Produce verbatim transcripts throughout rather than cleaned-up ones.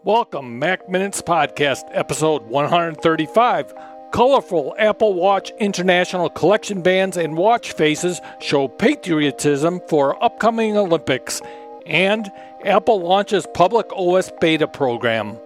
Welcome, Mac Minutes Podcast, episode one thirty-five. Colorful Apple Watch International Collection bands and watch faces show patriotism for upcoming Olympics. And Apple launches public O S beta program.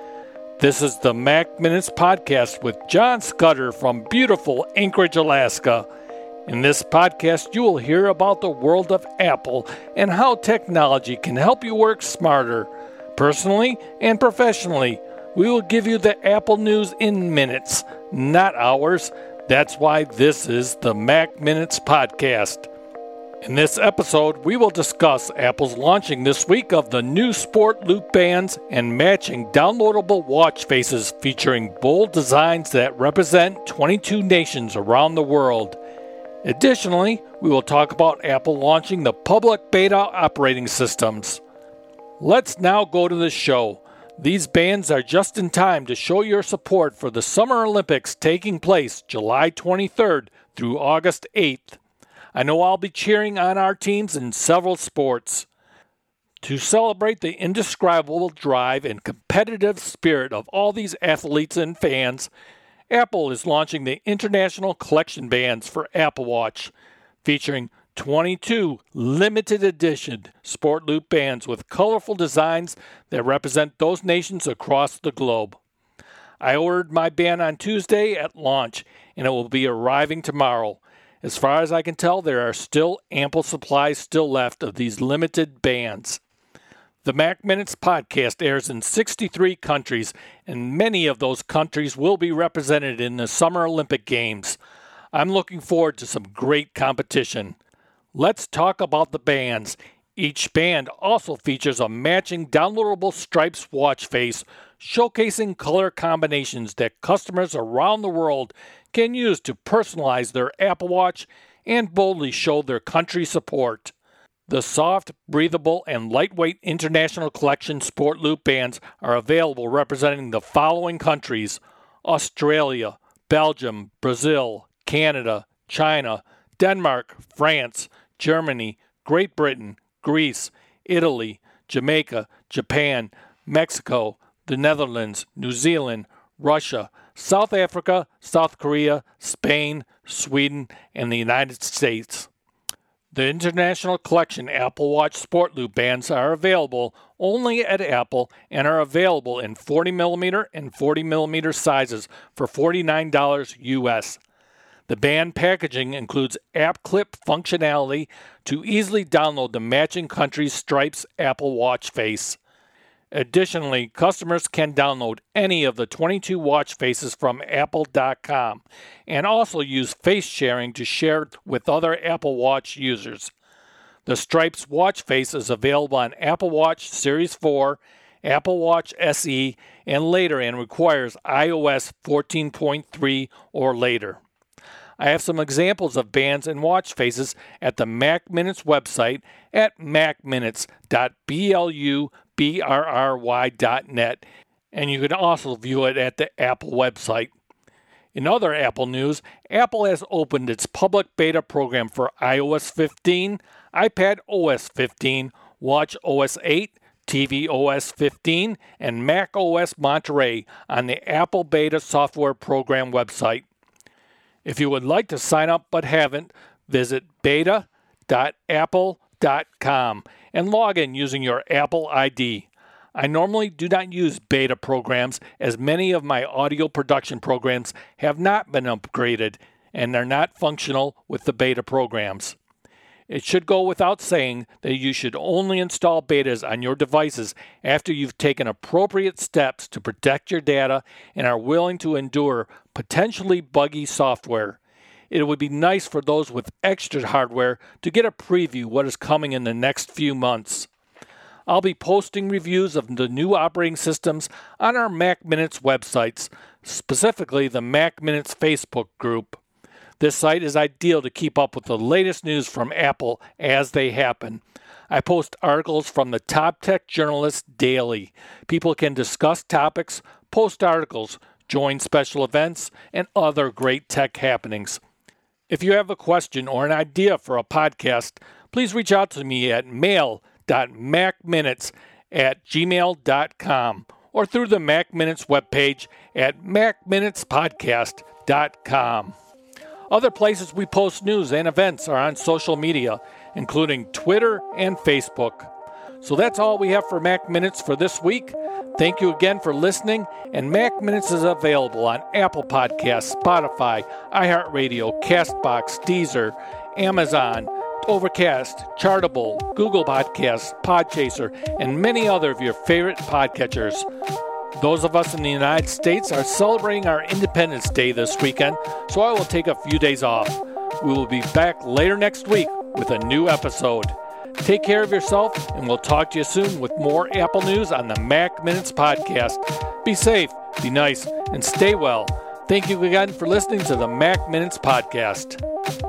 This is the Mac Minutes Podcast with John Scudder from beautiful Anchorage, Alaska. In this podcast, you will hear about the world of Apple and how technology can help you work smarter. Personally and professionally, we will give you the Apple news in minutes, not hours. That's why this is the Mac Minutes Podcast. In this episode, we will discuss Apple's launching this week of the new Sport Loop bands and matching downloadable watch faces featuring bold designs that represent twenty-two nations around the world. Additionally, we will talk about Apple launching the public beta operating systems. Let's now go to the show. These bands are just in time to show your support for the Summer Olympics taking place July twenty-third through August eighth. I know I'll be cheering on our teams in several sports. To celebrate the indescribable drive and competitive spirit of all these athletes and fans, Apple is launching the International Collection bands for Apple Watch, featuring twenty-two limited edition Sport Loop bands with colorful designs that represent those nations across the globe. I ordered my band on Tuesday at launch, and it will be arriving tomorrow. As far as I can tell, there are still ample supplies still left of these limited bands. The Mac Minutes Podcast airs in sixty-three countries, and many of those countries will be represented in the Summer Olympic Games. I'm looking forward to some great competition. Let's talk about the bands. Each band also features a matching downloadable stripes watch face, showcasing color combinations that customers around the world can use to personalize their Apple Watch and boldly show their country support. The soft, breathable, and lightweight International Collection Sport Loop bands are available representing the following countries: Australia, Belgium, Brazil, Canada, China, Denmark, France, Germany, Great Britain, Greece, Italy, Jamaica, Japan, Mexico, the Netherlands, New Zealand, Russia, South Africa, South Korea, Spain, Sweden, and the United States. The International Collection Apple Watch Sport Loop bands are available only at Apple and are available in forty millimeter and forty millimeter sizes for forty-nine dollars U S. The band packaging includes app clip functionality to easily download the matching country's stripes Apple Watch face. Additionally, customers can download any of the twenty-two watch faces from apple dot com and also use face sharing to share with other Apple Watch users. The stripes watch face is available on Apple Watch Series four, Apple Watch S E, and later, and requires i O S fourteen point three or later. I have some examples of bands and watch faces at the Mac Minutes website at mac minutes dot blubry dot net, and you can also view it at the Apple website. In other Apple news, Apple has opened its public beta program for i O S fifteen, iPad O S fifteen, Watch O S eight, T V O S fifteen, and Mac O S Monterey on the Apple Beta Software Program website. If you would like to sign up but haven't, visit beta dot apple dot com and log in using your Apple I D. I normally do not use beta programs as many of my audio production programs have not been upgraded and are not functional with the beta programs. It should go without saying that you should only install betas on your devices after you've taken appropriate steps to protect your data and are willing to endure potentially buggy software. It would be nice for those with extra hardware to get a preview of what is coming in the next few months. I'll be posting reviews of the new operating systems on our Mac Minutes websites, specifically the Mac Minutes Facebook group. This site is ideal to keep up with the latest news from Apple as they happen. I post articles from the top tech journalists daily. People can discuss topics, post articles, join special events, and other great tech happenings. If you have a question or an idea for a podcast, please reach out to me at mail dot mac minutes at gmail dot com or through the Mac Minutes webpage at mac minutes podcast dot com. Other places we post news and events are on social media, including Twitter and Facebook. So that's all we have for Mac Minutes for this week. Thank you again for listening, and Mac Minutes is available on Apple Podcasts, Spotify, iHeartRadio, CastBox, Deezer, Amazon, Overcast, Chartable, Google Podcasts, Podchaser, and many other of your favorite podcatchers. Those of us in the United States are celebrating our Independence Day this weekend, so I will take a few days off. We will be back later next week with a new episode. Take care of yourself, and we'll talk to you soon with more Apple news on the Mac Minutes podcast. Be safe, be nice, and stay well. Thank you again for listening to the Mac Minutes podcast.